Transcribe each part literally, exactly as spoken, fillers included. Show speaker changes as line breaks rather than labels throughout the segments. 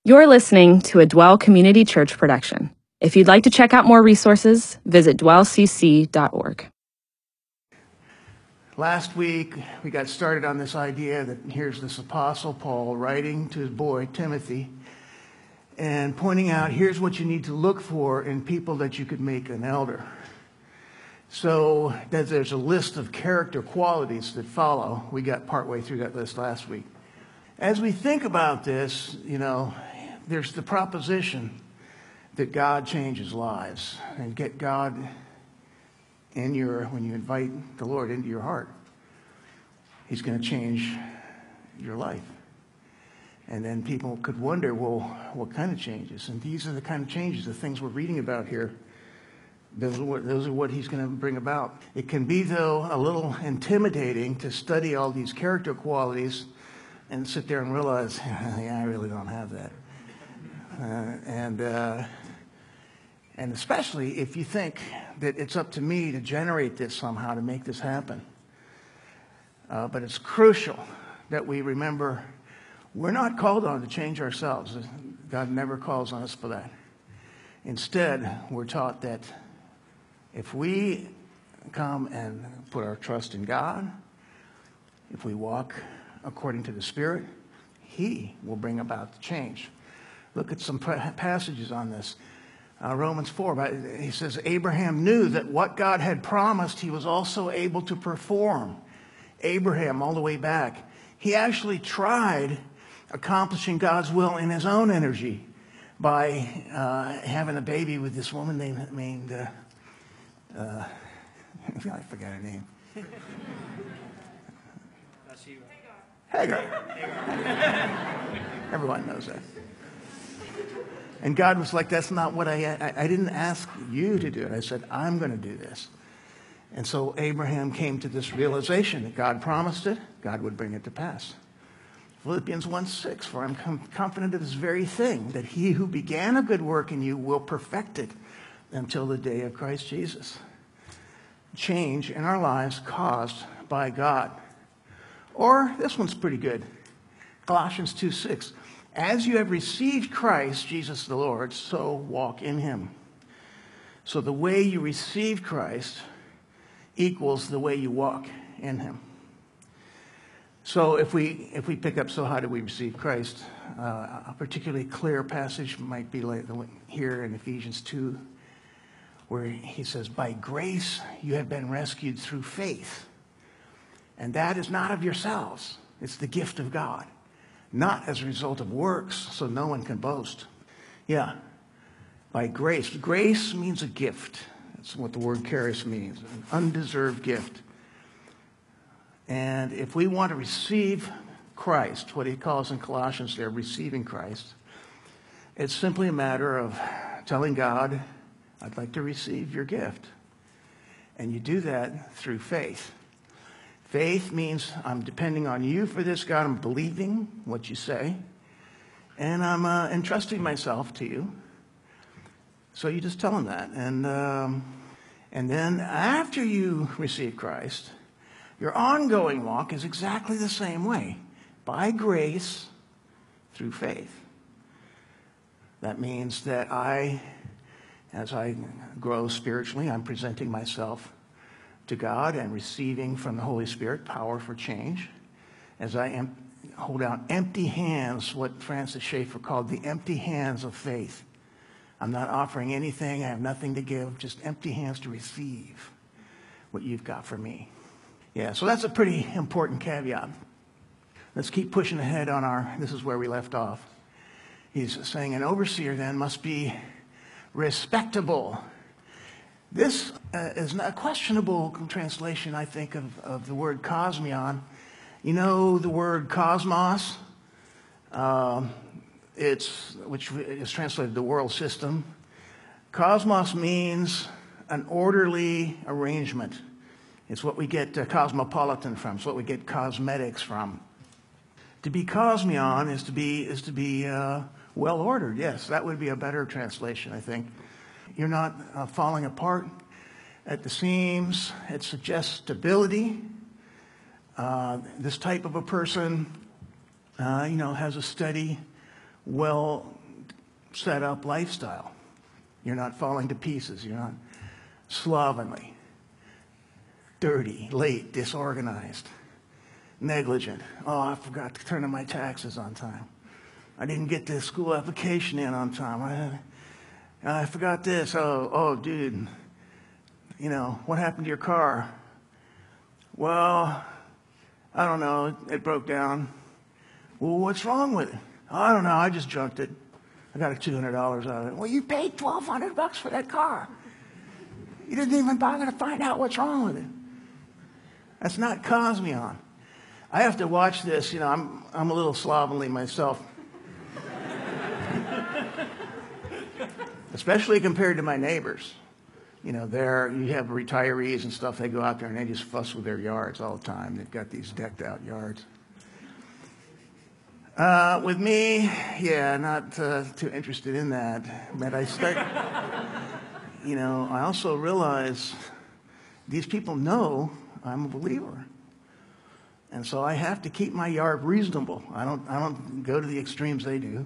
You're listening to a Dwell Community Church production. If you'd like to check out more resources, visit dwell c c dot org.
Last week, we got started on this idea that here's this Apostle Paul writing to his boy, Timothy, and pointing out, here's what you need to look for in people that you could make an elder. So there's a list of character qualities that follow. We got partway through that list last week. As we think about this, you know, there's the proposition that God changes lives, and get God in your, when you invite the Lord into your heart, he's going to change your life. And then people could wonder, well, what kind of changes? And these are the kind of changes, the things we're reading about here. Those are what, those are what he's going to bring about. It can be, though, a little intimidating to study all these character qualities and sit there and realize, yeah, I really don't have that. Uh, and uh, and especially if you think that it's up to me to generate this somehow, to make this happen. Uh, but it's crucial that we remember we're not called on to change ourselves. God never calls on us for that. Instead, we're taught that if we come and put our trust in God, if we walk according to the Spirit, he will bring about the change. Look at some passages on this. Uh, Romans four, he says, Abraham knew that what God had promised, he was also able to perform. Abraham, all the way back, he actually tried accomplishing God's will in his own energy by uh, having a baby with this woman named, named uh, uh, I forgot her name. Hagar. Hagar. Everyone knows that. And God was like, that's not what I, I, I didn't ask you to do it. I said, I'm going to do this. And so Abraham came to this realization that God promised it, God would bring it to pass. Philippians one six, for I'm com- confident of this very thing, that he who began a good work in you will perfect it until the day of Christ Jesus. Change in our lives caused by God. Or, this one's pretty good. Colossians two six. As you have received Christ, Jesus the Lord, so walk in him. So the way you receive Christ equals the way you walk in him. So if we if we pick up, so how do we receive Christ? Uh, a particularly clear passage might be like the one here in Ephesians two, where he says, by grace you have been rescued through faith. And that is not of yourselves. It's the gift of God. Not as a result of works, so no one can boast. Yeah, by grace. Grace means a gift. That's what the word charis means, an undeserved gift. And if we want to receive Christ, what he calls in Colossians there, receiving Christ, it's simply a matter of telling God, I'd like to receive your gift. And you do that through faith. Faith means I'm depending on you for this, God. I'm believing what you say. And I'm uh, entrusting myself to you. So you just tell him that. And, um, and then after you receive Christ, your ongoing walk is exactly the same way. By grace, through faith. That means that I, as I grow spiritually, I'm presenting myself to God and receiving from the Holy Spirit power for change. As I am, hold out empty hands, what Francis Schaeffer called the empty hands of faith. I'm not offering anything. I have nothing to give, just empty hands to receive what you've got for me. Yeah, so that's a pretty important caveat. Let's keep pushing ahead on our, this is where we left off. He's saying an overseer then must be respectable. This uh, is a questionable translation, I think, of, of the word cosmion. You know the word cosmos? Um, it's, which is translated the world system. Cosmos means an orderly arrangement. It's what we get uh, cosmopolitan from. It's what we get cosmetics from. To be cosmion is to be, is to be uh, well ordered. Yes, that would be a better translation, I think. You're not uh, falling apart at the seams. It suggests stability. Uh, this type of a person, uh, you know, has a steady well set up lifestyle. You're not falling to pieces. You're not slovenly, dirty, late, disorganized, negligent. Oh, I forgot to turn in my taxes on time. I didn't get the school application in on time. I, I forgot this. Oh, oh, dude, you know, what happened to your car? Well, I don't know. It broke down. Well, what's wrong with it? I don't know. I just junked it. I got two hundred dollars out of it. Well, you paid twelve hundred bucks for that car. You didn't even bother to find out what's wrong with it. That's not Cosmion. I have to watch this. You know, I'm I'm a little slovenly myself, especially compared to my neighbors. You know, there you have retirees and stuff. They go out there and they just fuss with their yards all the time. They've got these decked out yards. Uh, with me, yeah, not uh, too interested in that. But I start, you know, I also realize these people know I'm a believer. And so I have to keep my yard reasonable. I don't, I don't go to the extremes they do.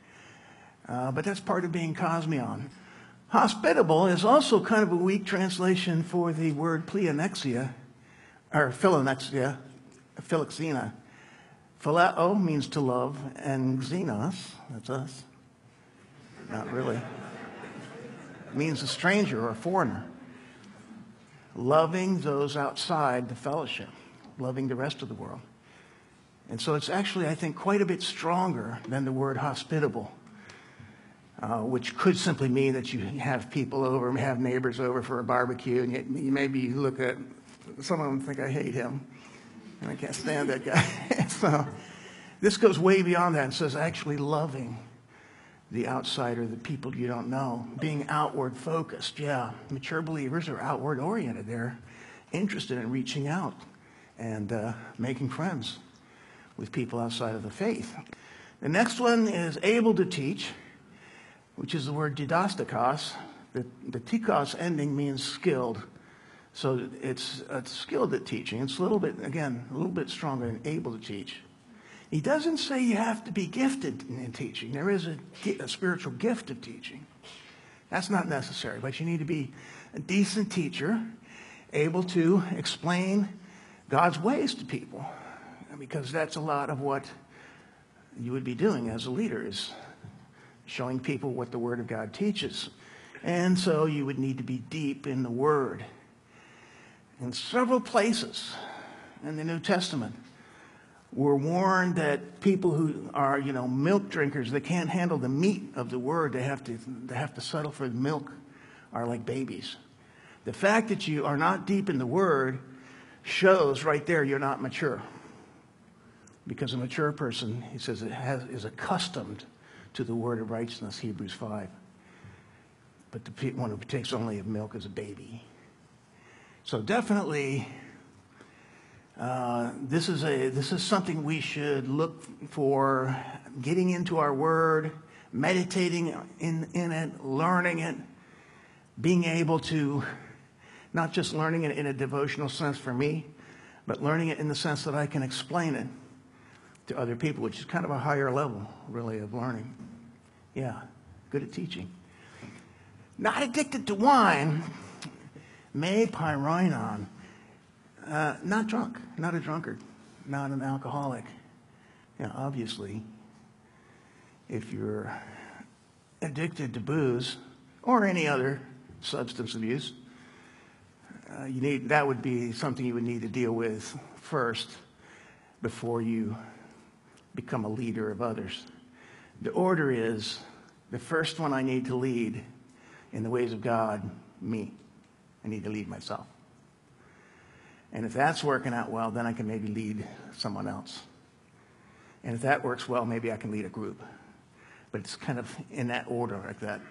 Uh, but that's part of being Cosmion. Hospitable is also kind of a weak translation for the word pleonexia, or philonexia, philoxena. Phileo means to love, and xenos, that's us. Not really. It means a stranger or a foreigner. Loving those outside the fellowship, loving the rest of the world. And so it's actually, I think, quite a bit stronger than the word hospitable, uh, which could simply mean that you have people over, have neighbors over for a barbecue, and you, you maybe look at, some of them think I hate him. And I can't stand that guy. So this goes way beyond that and says actually loving the outsider, the people you don't know, being outward focused. Yeah, mature believers are outward oriented. They're interested in reaching out and uh, making friends with people outside of the faith. The next one is able to teach, which is the word didastikos. The, the tikos ending means skilled. So it's, it's skilled at teaching. It's a little bit, again, a little bit stronger than able to teach. He doesn't say you have to be gifted in teaching. There is a, a spiritual gift of teaching. That's not necessary, but you need to be a decent teacher, able to explain God's ways to people, because that's a lot of what you would be doing as a leader, is showing people what the Word of God teaches. And so you would need to be deep in the Word. In several places in the New Testament, we're warned that people who are, you know, milk drinkers, they can't handle the meat of the Word. They have to, they have to settle for the milk, are like babies. The fact that you are not deep in the Word shows right there you're not mature. Because a mature person, he says, it has, is accustomed to the word of righteousness, Hebrews five. But the one who takes only of milk is a baby. So definitely, uh, this is a this is something we should look for, getting into our word, meditating in, in it, learning it, being able to, not just learning it in a devotional sense for me, but learning it in the sense that I can explain it to other people, which is kind of a higher level, really, of learning. Yeah, good at teaching. Not addicted to wine, me pyrinon. Uh, not drunk, not a drunkard, not an alcoholic. Yeah, obviously, if you're addicted to booze or any other substance abuse, uh, you need that would be something you would need to deal with first before you become a leader of others. The order is, the first one I need to lead in the ways of God, me. I need to lead myself. And if that's working out well, then I can maybe lead someone else. And if that works well, maybe I can lead a group. But it's kind of in that order like that.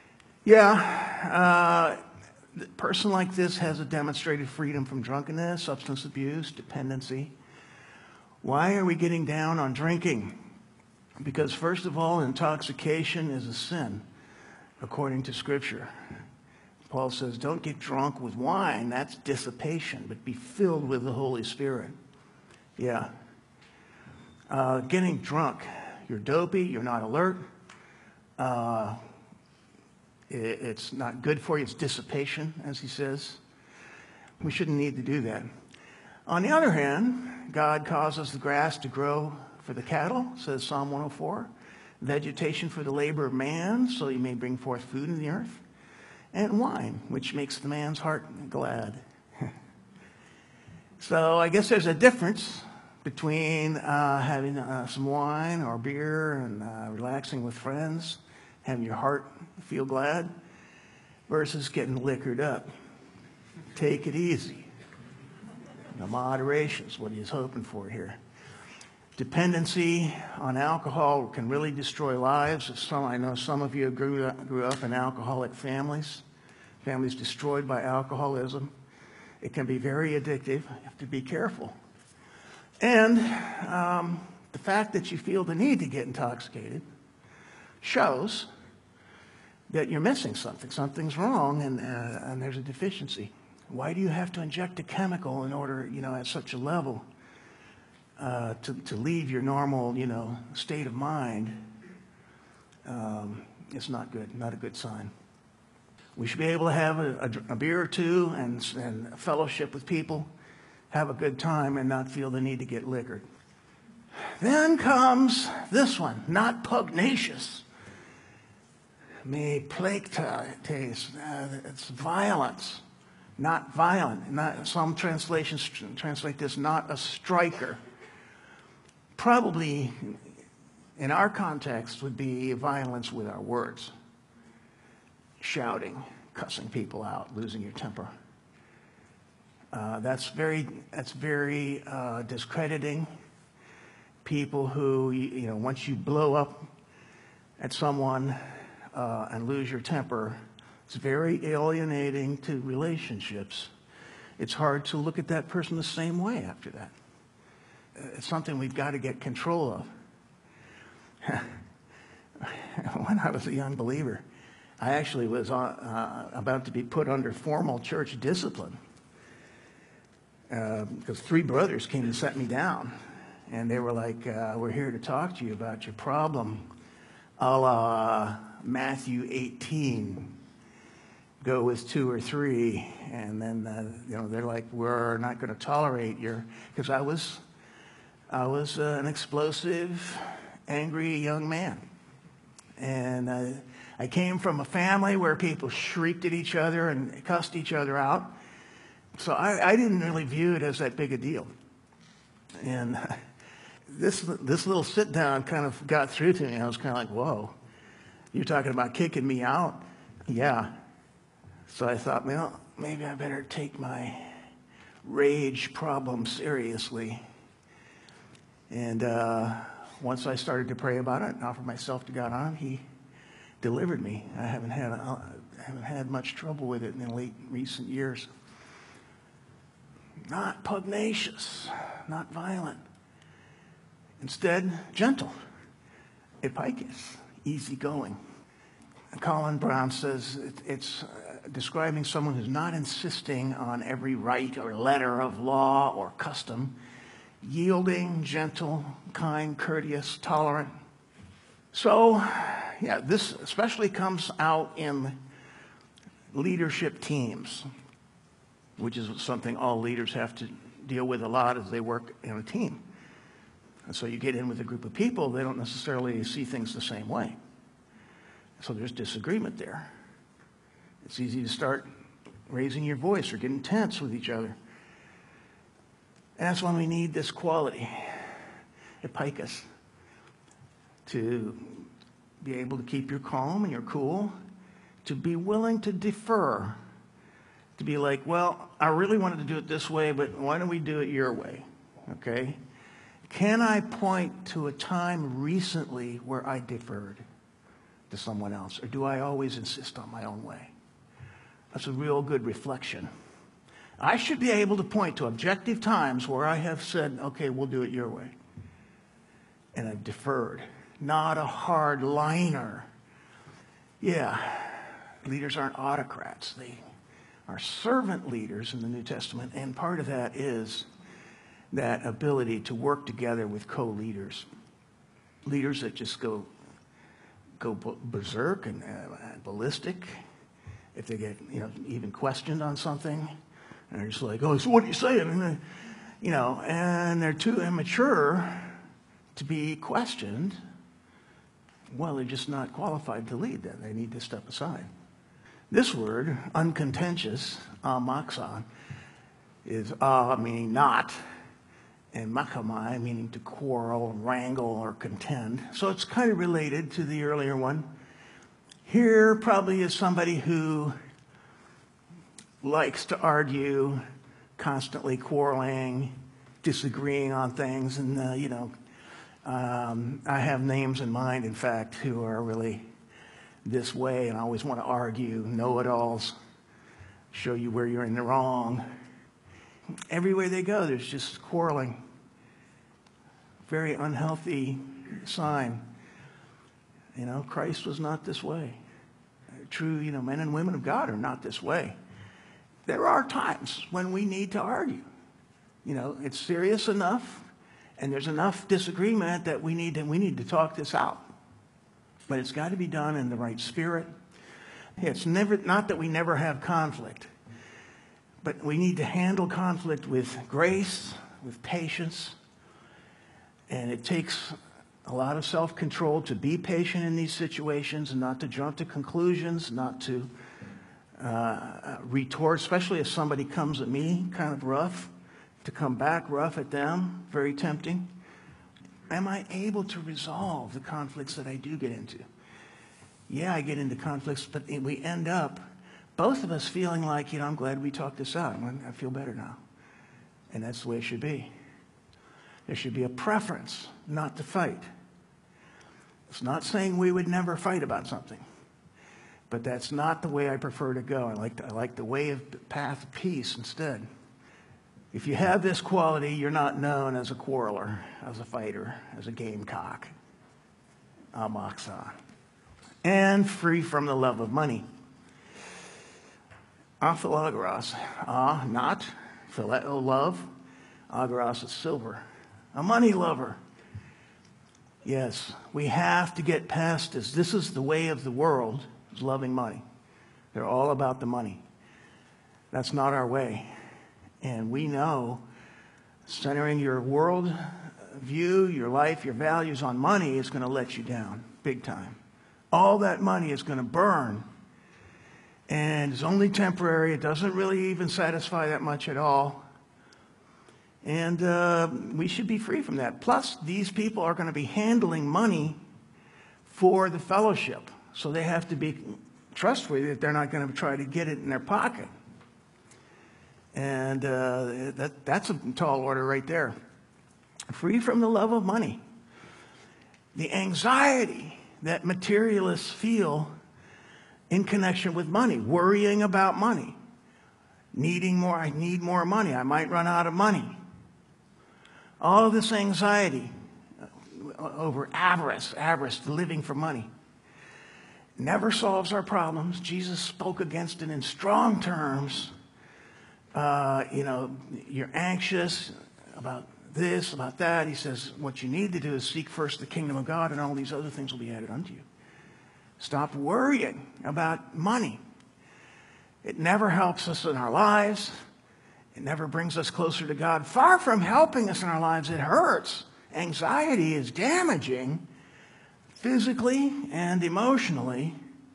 Yeah, uh, a person like this has a demonstrated freedom from drunkenness, substance abuse, dependency. Why are we getting down on drinking? Because first of all, intoxication is a sin, according to Scripture. Paul says, don't get drunk with wine, that's dissipation, but be filled with the Holy Spirit. Yeah. Uh, getting drunk you're dopey, you're not alert. Uh, it, it's not good for you. It's dissipation, as he says. We shouldn't need to do that. On the other hand, God causes the grass to grow for the cattle, says Psalm one oh four, vegetation for the labor of man, so he may bring forth food in the earth, and wine, which makes the man's heart glad. So I guess there's a difference between uh, having uh, some wine or beer and uh, relaxing with friends, having your heart feel glad, versus getting liquored up. Take it easy. The moderation is what he's hoping for here. Dependency on alcohol can really destroy lives. Some, I know some of you grew up, grew up in alcoholic families, families destroyed by alcoholism. It can be very addictive. You have to be careful. And um, the fact that you feel the need to get intoxicated shows that you're missing something. Something's wrong, and, uh, and there's a deficiency. Why do you have to inject a chemical in order, you know, at such a level uh, to, to leave your normal, you know, state of mind? Um, it's not good, not a good sign. We should be able to have a, a, a beer or two and, and fellowship with people, have a good time, and not feel the need to get liquored. Then comes this one, not pugnacious. Me plague taste. Uh, it's violence, not violent. Not, some translations translate this, not a striker. Probably, in our context, would be violence with our words. Shouting, cussing people out, losing your temper. Uh, that's very, that's very uh, discrediting. People who, you know, once you blow up at someone uh, and lose your temper, it's very alienating to relationships. It's hard to look at that person the same way after that. It's something we've got to get control of. When I was a young believer, I actually was on, uh, about to be put under formal church discipline uh, because three brothers came and set me down. And they were like, uh, we're here to talk to you about your problem, a la Matthew eighteen. Go with two or three. And then, uh, you know, they're like, we're not going to tolerate your... Because I was, I was uh, an explosive, angry young man. And... Uh, I came from a family where people shrieked at each other and cussed each other out. So I, I didn't really view it as that big a deal. And this this little sit down kind of got through to me. I was kind of like, whoa, you're talking about kicking me out? Yeah. So I thought, well, maybe I better take my rage problem seriously. And uh, once I started to pray about it and offer myself to God on it, he delivered me. I haven't had a, I haven't had much trouble with it in the late recent years. Not pugnacious, not violent. Instead, gentle, epicus, easygoing. Colin Brown says it, it's uh, describing someone who's not insisting on every right or letter of law or custom, yielding, gentle, kind, courteous, tolerant. So, yeah, this especially comes out in leadership teams, which is something all leaders have to deal with a lot as they work in a team. And so you get in with a group of people, they don't necessarily see things the same way. So there's disagreement there. It's easy to start raising your voice or getting tense with each other. And that's when we need this quality, epicus, to be able to keep your calm and your cool, to be willing to defer, to be like, well, I really wanted to do it this way, but why don't we do it your way, okay? Can I point to a time recently where I deferred to someone else, or do I always insist on my own way? That's a real good reflection. I should be able to point to objective times where I have said, okay, we'll do it your way, and I've deferred. Not a hard liner. Yeah, leaders aren't autocrats. They are servant leaders in the New Testament, and part of that is that ability to work together with co-leaders. leaders that just go go berserk and uh, ballistic if they get, you know, even questioned on something. And they're just like, oh, so what are you saying? And they, you know, and they're too immature to be questioned. Well, they're just not qualified to lead then. They need to step aside. This word, uncontentious, amaxon, is ah meaning not, and makamai meaning to quarrel, wrangle, or contend. So it's kind of related to the earlier one. Here probably is somebody who likes to argue, constantly quarreling, disagreeing on things, and uh, you know, um, I have names in mind, in fact, who are really this way and always want to argue, know-it-alls, show you where you're in the wrong. Everywhere they go, there's just quarreling. Very unhealthy sign. You know, Christ was not this way. True, you know, men and women of God are not this way. There are times when we need to argue. You know, it's serious enough, and there's enough disagreement that we need to, we need to talk this out. But it's got to be done in the right spirit. It's never, not that we never have conflict, but we need to handle conflict with grace, with patience, and it takes a lot of self-control to be patient in these situations and not to jump to conclusions, not to uh, retort, especially if somebody comes at me kind of rough, to come back rough at them, very tempting. Am I able to resolve the conflicts that I do get into? Yeah, I get into conflicts, but we end up, both of us feeling like, you know, I'm glad we talked this out. I feel better now. And that's the way it should be. There should be a preference not to fight. It's not saying we would never fight about something, but that's not the way I prefer to go. I like, I like the way of path of peace instead. If you have this quality, you're not known as a quarreler, as a fighter, as a gamecock. Amaxa. And free from the love of money. Aphilagros. Ah, not. Phileo, love. Agros is silver. A money lover. Yes, we have to get past this. This is the way of the world, is loving money. They're all about the money. That's not our way. And we know centering your world view, your life, your values on money is going to let you down big time. All that money is going to burn. And it's only temporary. It doesn't really even satisfy that much at all. And uh, we should be free from that. Plus, these people are going to be handling money for the fellowship. So they have to be trustworthy that they're not going to try to get it in their pocket. And uh, that, that's a tall order right there. Free from the love of money. The anxiety that materialists feel in connection with money. Worrying about money. Needing more. I need more money. I might run out of money. All of this anxiety over avarice, avarice, living for money, never solves our problems. Jesus spoke against it in strong terms. Uh, you know, you're anxious about this, about that. He says, what you need to do is seek first the kingdom of God, and all these other things will be added unto you. Stop worrying about money. It never helps us in our lives. It never brings us closer to God. Far from helping us in our lives, it hurts. Anxiety is damaging physically and emotionally.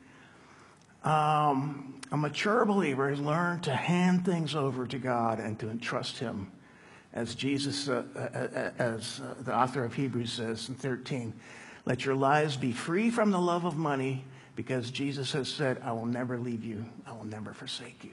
Um, a mature believer has learned to hand things over to God and to entrust Him. As Jesus, uh, uh, as uh, the author of Hebrews says in thirteen, let your lives be free from the love of money, because Jesus has said, I will never leave you. I will never forsake you.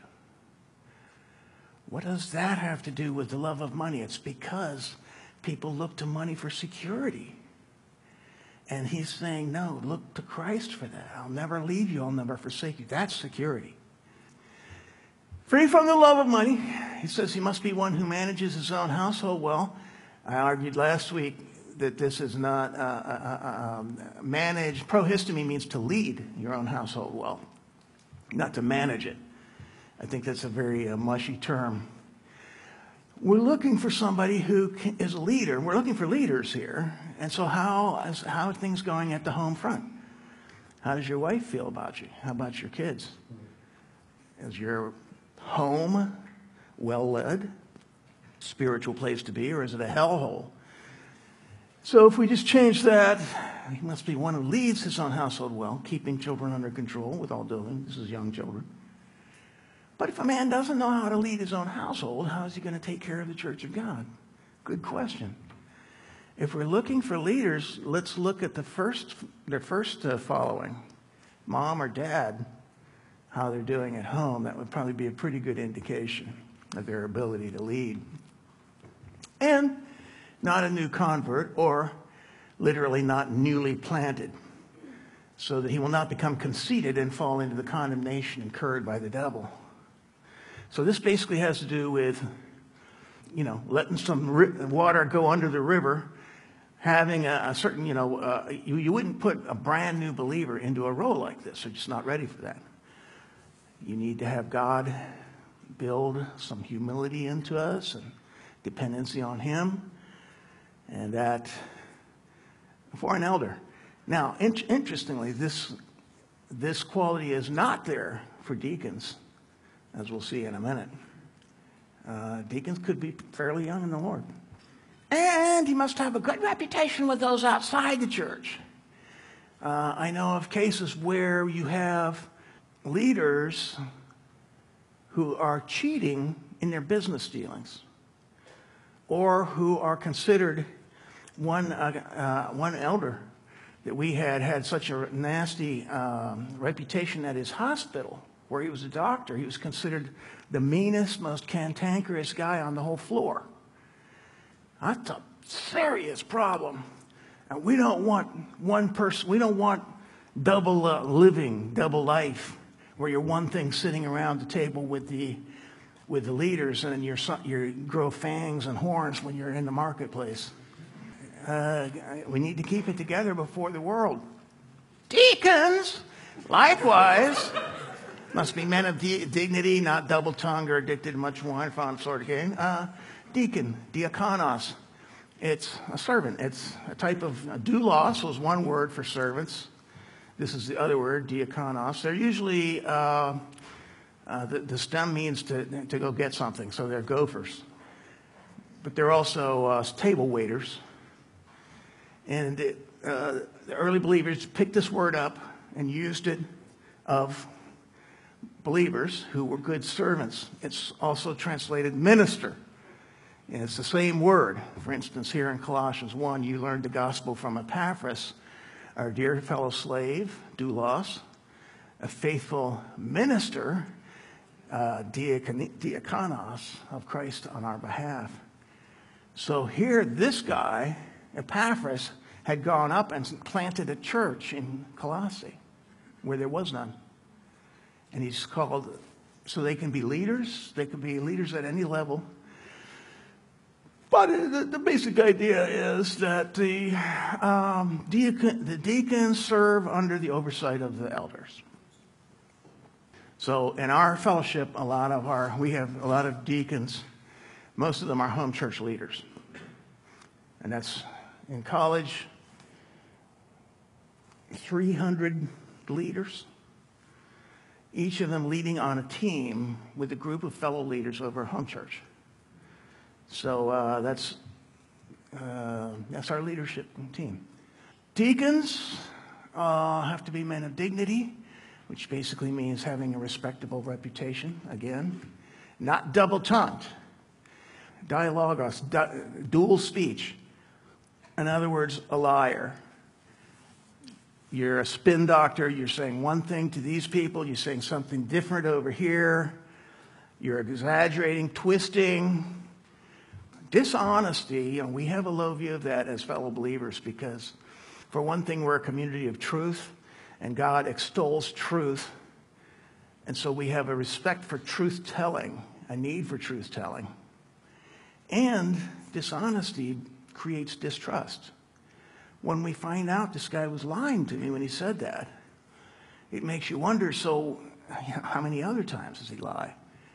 What does that have to do with the love of money? It's because people look to money for security. And he's saying, no, look to Christ for that. I'll never leave you. I'll never forsake you. That's security. Free from the love of money. He says he must be one who manages his own household well. I argued last week that this is not uh, uh, um, manage. Prohistemi means to lead your own household well, not to manage it. I think that's a very uh, mushy term. we're looking for somebody who can, is a leader. We're looking for leaders here. And so how, is, how are things going at the home front? How does your wife feel about you? How about your kids? Is your home well-led, spiritual place to be, or is it a hellhole? So if we just change that, he must be one who leads his own household well, keeping children under control with all diligence. This is young children. But if a man doesn't know how to lead his own household, how is he going to take care of the church of God? Good question. If we're looking for leaders, let's look at the first, their first uh, following, mom or dad, how they're doing at home. That would probably be a pretty good indication of their ability to lead. And not a new convert, or literally not newly planted, so that he will not become conceited and fall into the condemnation incurred by the devil. So this basically has to do with, you know, letting some ri- water go under the river, having a, a certain, you know, uh, you, you wouldn't put a brand new believer into a role like this. They're just not ready for that. You need to have God build some humility into us and dependency on him, and that for an elder. Now, in- interestingly, this this quality is not there for deacons, as we'll see in a minute. Uh, deacons could be fairly young in the Lord. And he must have a good reputation with those outside the church. Uh, I know of cases where you have leaders who are cheating in their business dealings, or who are considered, one, uh, uh, one elder that we had had such a nasty um, reputation at his hospital, where he was a doctor. He was considered the meanest, most cantankerous guy on the whole floor. That's a serious problem. And we don't want one person, we don't want double uh, living, double life, where you're one thing sitting around the table with the with the leaders, and you're, you grow fangs and horns when you're in the marketplace. Uh, we need to keep it together before the world. Deacons, likewise, must be men of di- dignity, not double-tongued or addicted to much wine, fond sort of game. Uh, deacon, diakonos, it's a servant. It's a type of uh, doulos was one word for servants. This is the other word, diakonos. They're usually, uh, uh, the, the stem means to, to go get something, so they're gophers. But they're also uh, table waiters. And it, uh, the early believers picked this word up and used it of believers who were good servants. It's also translated minister. And it's the same word. For instance, here in Colossians one, you learned the gospel from Epaphras, our dear fellow slave, doulos, a faithful minister, uh, diakon- diakonos of Christ on our behalf. So here, this guy, Epaphras, had gone up and planted a church in Colossae where there was none. And he's called, so they can be leaders. They can be leaders at any level. But the, the basic idea is that the, um, deacon, the deacons serve under the oversight of the elders. So in our fellowship, a lot of our, we have a lot of deacons. Most of them are home church leaders. And that's in college, three hundred leaders, each of them leading on a team with a group of fellow leaders over a home church. So uh, that's uh, that's our leadership team. Deacons uh, have to be men of dignity, which basically means having a respectable reputation, again. Not double-tongued. Dialogos, du- dual speech. In other words, a liar. You're a spin doctor. You're saying one thing to these people. You're saying something different over here. You're exaggerating, twisting. Dishonesty, and we have a low view of that as fellow believers because, for one thing, we're a community of truth, and God extols truth. And so we have a respect for truth-telling, a need for truth-telling. And dishonesty creates distrust. When we find out this guy was lying to me when he said that, it makes you wonder, so how many other times does he lie?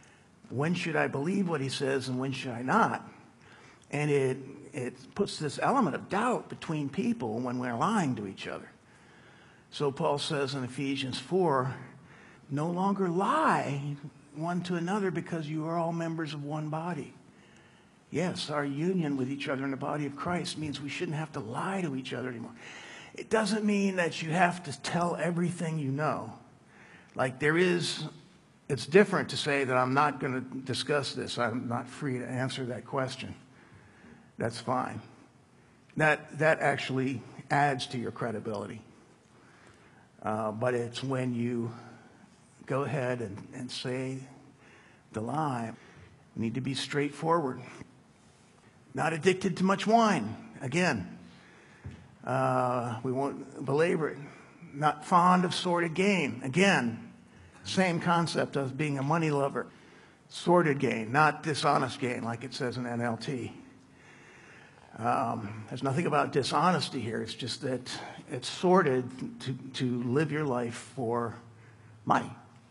When should I believe what he says and when should I not? And it, it puts this element of doubt between people when we're lying to each other. So Paul says in Ephesians four, no longer lie one to another because you are all members of one body. Yes, our union with each other in the body of Christ means we shouldn't have to lie to each other anymore. It doesn't mean that you have to tell everything you know. Like there is, it's different to say that I'm not going to discuss this. I'm not free to answer that question. That's fine. That, that actually adds to your credibility. Uh, but it's when you go ahead and, and say the lie, you need to be straightforward. Not addicted to much wine. Again, uh, we won't belabor it. Not fond of sordid gain. Again, same concept of being a money lover. Sordid gain, not dishonest gain, like it says in N L T. Um, there's nothing about dishonesty here. It's just that it's sordid to, to live your life for money.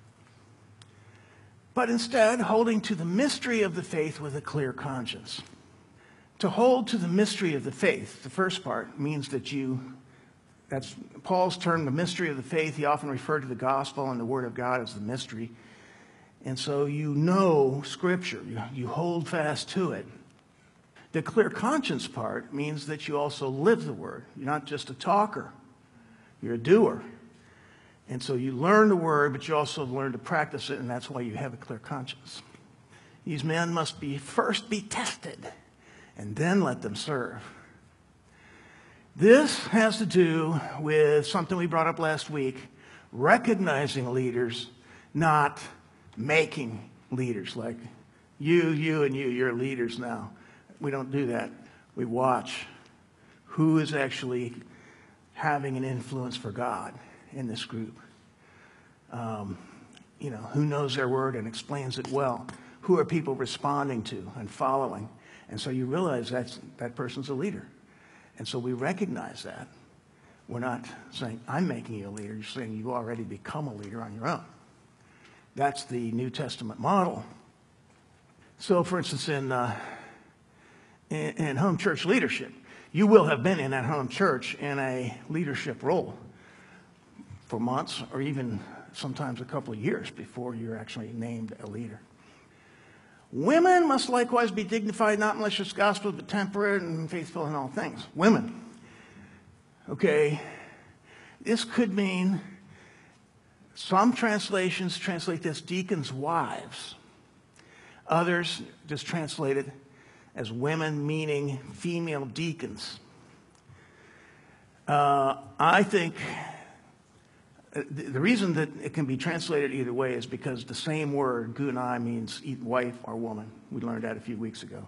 But instead, holding to the mystery of the faith with a clear conscience. To hold to the mystery of the faith, the first part, means that you, that's Paul's term, the mystery of the faith. He often referred to the gospel and the word of God as the mystery. And so you know Scripture. You, you hold fast to it. The clear conscience part means that you also live the word. You're not just a talker. You're a doer. And so you learn the word, but you also learn to practice it, and that's why you have a clear conscience. These men must be first be tested, and then let them serve. This has to do with something we brought up last week, recognizing leaders, not making leaders. Like you, you, and you, you're leaders now. We don't do that. We watch who is actually having an influence for God in this group. Um, you know, who knows their word and explains it well? Who are people responding to and following? And so you realize that's, that person's a leader. And so we recognize that. We're not saying, I'm making you a leader. You're saying you already become a leader on your own. That's the New Testament model. So, for instance, in, uh, in, in home church leadership, you will have been in that home church in a leadership role for months or even sometimes a couple of years before you're actually named a leader. Women must likewise be dignified, not malicious gospel, but temperate and faithful in all things. Women. Okay. This could mean, some translations translate this deacons' wives. Others just translate it as women, meaning female deacons. Uh, I think the reason that it can be translated either way is because the same word, gunai, means wife or woman. We learned that a few weeks ago.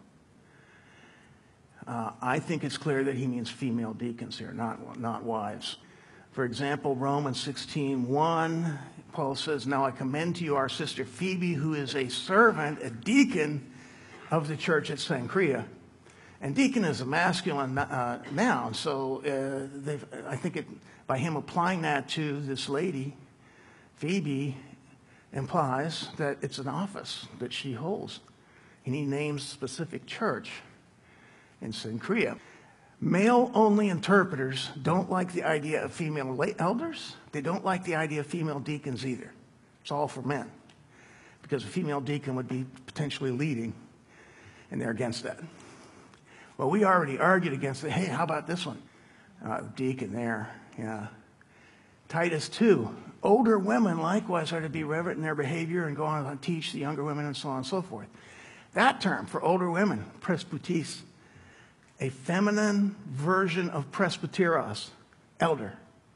Uh, I think it's clear that he means female deacons here, not, not wives. For example, Romans sixteen one, Paul says, now I commend to you our sister Phoebe, who is a servant, a deacon of the church at Cenchrea. And deacon is a masculine uh, noun, so uh, I think it, by him applying that to this lady, Phoebe, implies that it's an office that she holds. And he names specific church in Cenchrea. Male-only interpreters don't like the idea of female elders. They don't like the idea of female deacons either. It's all for men. Because a female deacon would be potentially leading, and they're against that. Well, we already argued against it. Hey, how about this one? Uh, deacon there, yeah. Titus two, older women likewise are to be reverent in their behavior and go on to teach the younger women and so on and so forth. That term for older women, presbytes, a feminine version of presbyteros, elder.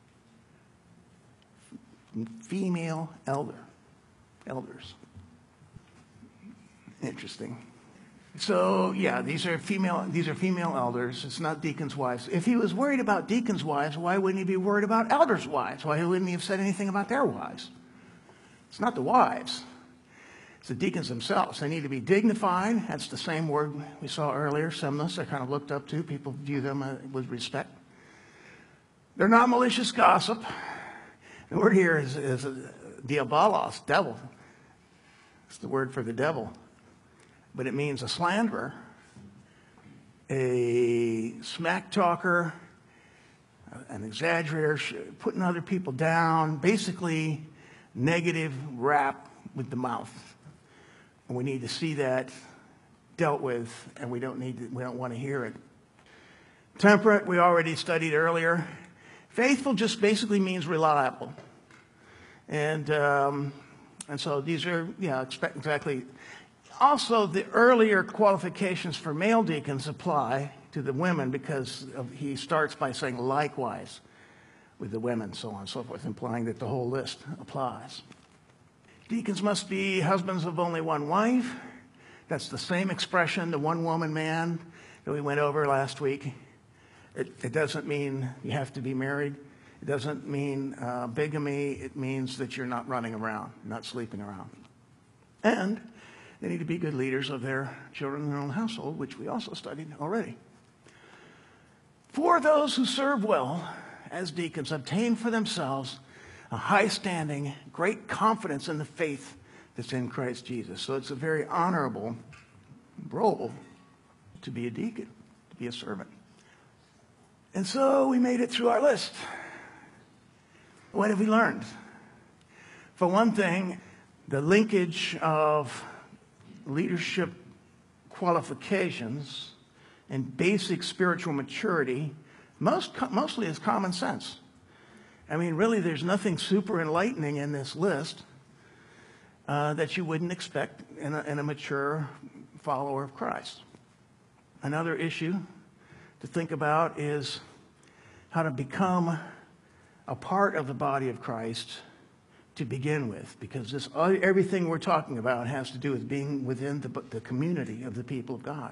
Female elder, elders. Interesting. So, yeah, these are female these are female elders. It's not deacons' wives. If he was worried about deacons' wives, why wouldn't he be worried about elders' wives? Why wouldn't he have said anything about their wives? It's not the wives. It's the deacons themselves. They need to be dignified. That's the same word we saw earlier, semnos. They're kind of looked up to. People view them uh, with respect. They're not malicious gossip. The word here is, is diabolos, devil. It's the word for the devil, but it means a slanderer, a smack talker, an exaggerator, putting other people down, basically negative rap with the mouth. And we need to see that dealt with, and we don't need to, we don't want to hear it. Temperate, we already studied earlier. Faithful just basically means reliable. And um, and so these are, yeah, expect exactly. Also, the earlier qualifications for male deacons apply to the women because of, he starts by saying likewise with the women, so on and so forth, implying that the whole list applies. Deacons must be husbands of only one wife. That's the same expression, the one-woman man that we went over last week. It, it doesn't mean you have to be married. It doesn't mean uh, bigamy. It means that you're not running around, not sleeping around. And they need to be good leaders of their children in their own household, which we also studied already. For those who serve well as deacons, obtain for themselves a high standing, great confidence in the faith that's in Christ Jesus. So it's a very honorable role to be a deacon, to be a servant. And so we made it through our list. What have we learned? For one thing, the linkage of leadership qualifications and basic spiritual maturity most, mostly is common sense. I mean, really, there's nothing super enlightening in this list uh, that you wouldn't expect in a, in a mature follower of Christ. Another issue to think about is how to become a part of the body of Christ to begin with, because this everything we're talking about has to do with being within the, the community of the people of God.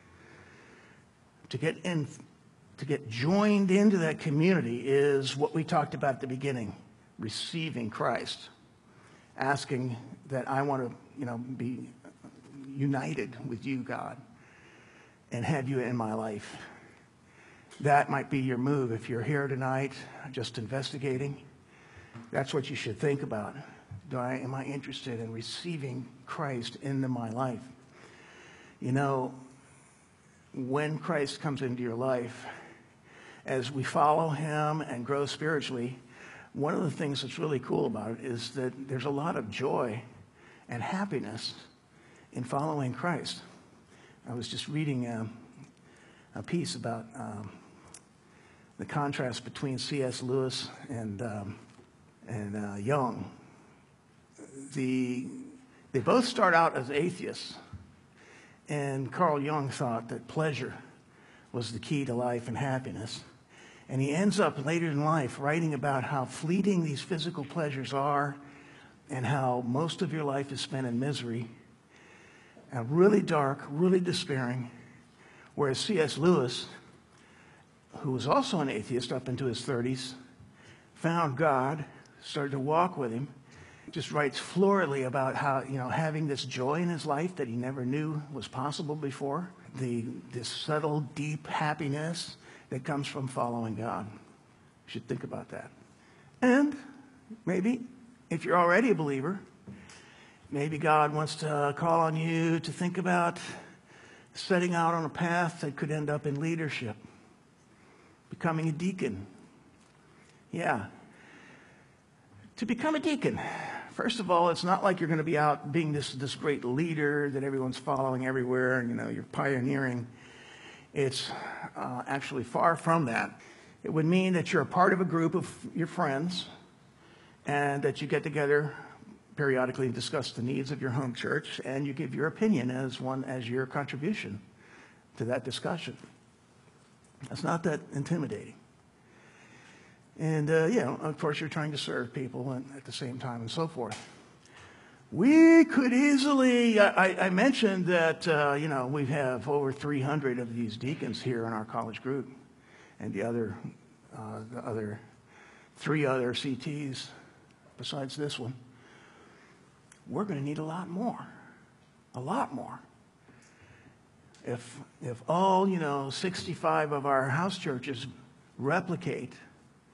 To get in, to get joined into that community is what we talked about at the beginning: receiving Christ, asking that I want to, you know, be united with you, God, and have you in my life. That might be your move if you're here tonight just investigating. That's what you should think about. Do I, am I interested in receiving Christ into my life? You know, when Christ comes into your life, as we follow him and grow spiritually, one of the things that's really cool about it is that there's a lot of joy and happiness in following Christ. I was just reading a, a piece about um, the contrast between C S Lewis and um, and uh, Jung. The, they both start out as atheists, and Carl Jung thought that pleasure was the key to life and happiness. And he ends up later in life writing about how fleeting these physical pleasures are and how most of your life is spent in misery, and really dark, really despairing. Whereas C S Lewis, who was also an atheist up into his thirties, found God, started to walk with him, just writes floridly about how, you know, having this joy in his life that he never knew was possible before, the this subtle, deep happiness that comes from following God. You should think about that. And maybe, if you're already a believer, maybe God wants to call on you to think about setting out on a path that could end up in leadership, becoming a deacon. Yeah. To become a deacon, first of all, it's not like you're going to be out being this, this great leader that everyone's following everywhere and, you know, you're pioneering. It's uh, actually far from that. It would mean that you're a part of a group of your friends and that you get together periodically and discuss the needs of your home church, and you give your opinion as one as your contribution to that discussion. That's not that intimidating. And, uh, you know, of course, you're trying to serve people and at the same time and so forth. We could easily, I, I mentioned that, uh, you know, we have over three hundred of these deacons here in our college group, and the other, uh, the other, three other C Ts besides this one. We're going to need a lot more, a lot more. If, if all, you know, sixty-five of our house churches replicate,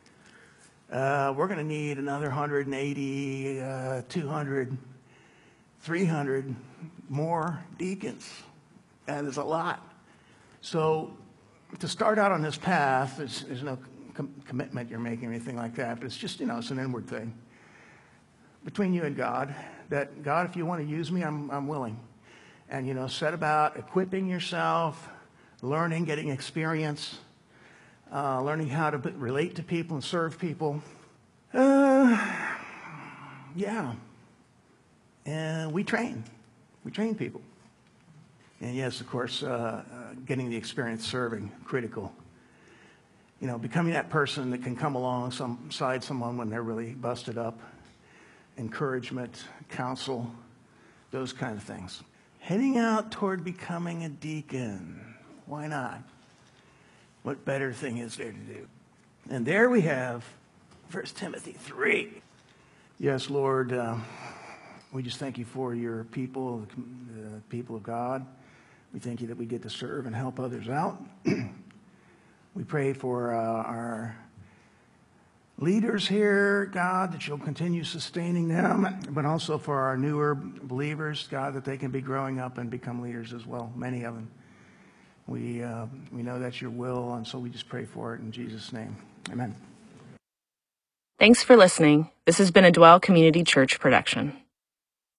Uh, we're going to need another one hundred eighty, uh, two hundred three hundred more deacons. That is a lot. So to start out on this path, there's, there's no com- commitment you're making or anything like that, but it's just, you know, it's an inward thing between you and God, that God, if you want to use me, I'm, I'm willing. And, you know, set about equipping yourself, learning, getting experience, uh, learning how to relate to people and serve people. Uh, yeah. And we train. We train people. And yes, of course, uh, uh, getting the experience serving, critical. You know, becoming that person that can come alongside someone when they're really busted up. Encouragement, counsel, those kind of things. Heading out toward becoming a deacon. Why not? What better thing is there to do? And there we have First Timothy three. Yes, Lord, uh, we just thank you for your people, the people of God. We thank you that we get to serve and help others out. We pray for uh, our leaders here, God, that you'll continue sustaining them, but also for our newer believers, God, that they can be growing up and become leaders as well, many of them. We, uh, we know that's your will, and so we just pray for it in Jesus' name. Amen.
Thanks for listening. This has been a Dwell Community Church production.